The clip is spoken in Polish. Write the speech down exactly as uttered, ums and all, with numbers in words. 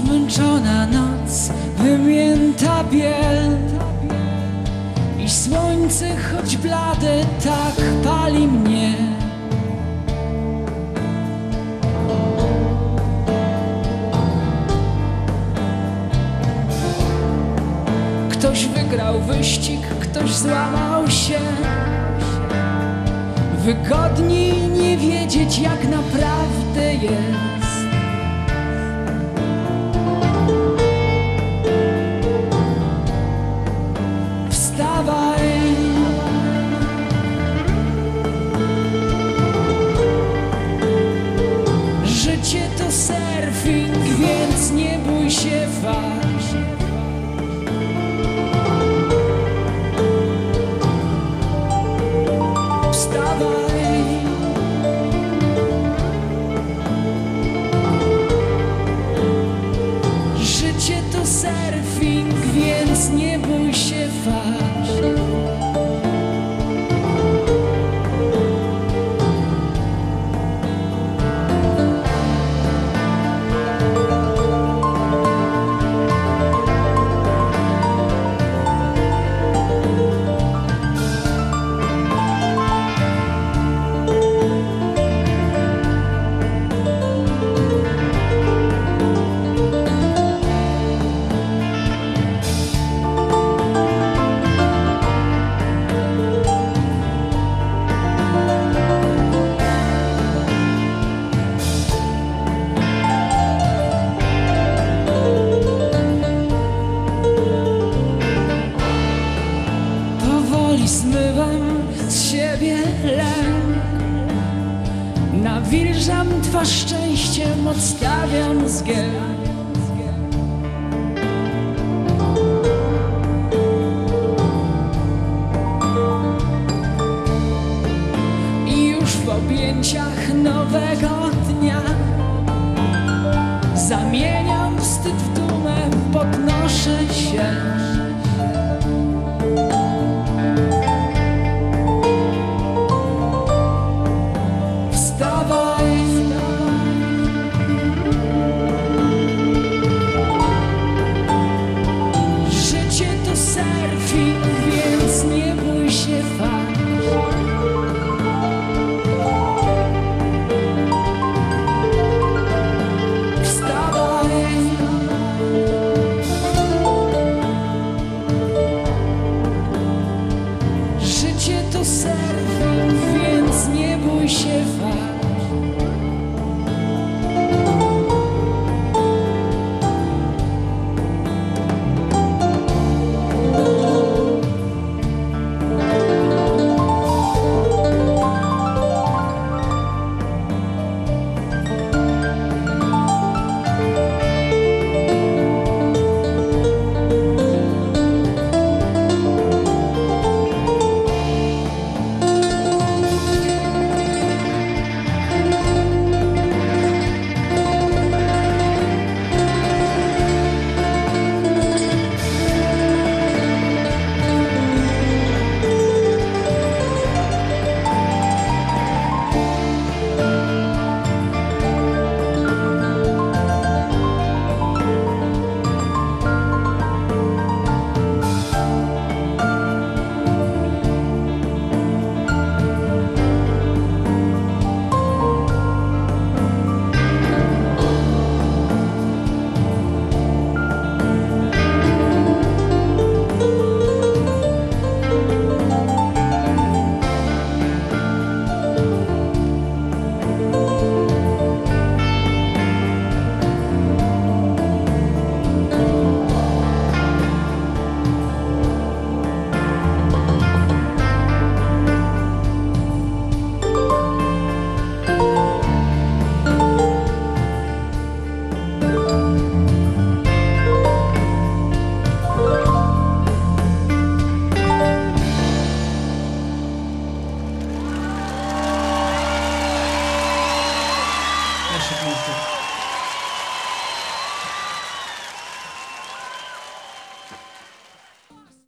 zmęczona noc, wymięta biel i słońce, choć blade, tak pali mnie. Ktoś wygrał wyścig, ktoś złamał się. Wygodniej nie wiedzieć, jak naprawdę jest. Wstawaj, życie to surfing, więc nie bój się fal. Wstawaj, życie to surfing, więc nie bój się fal. Zmywam z siebie lęk, nawilżam twarz szczęściem, odstawiam zgier. I już w objęciach nowego dnia zamieniam wstyd w dumę, podnoszę się.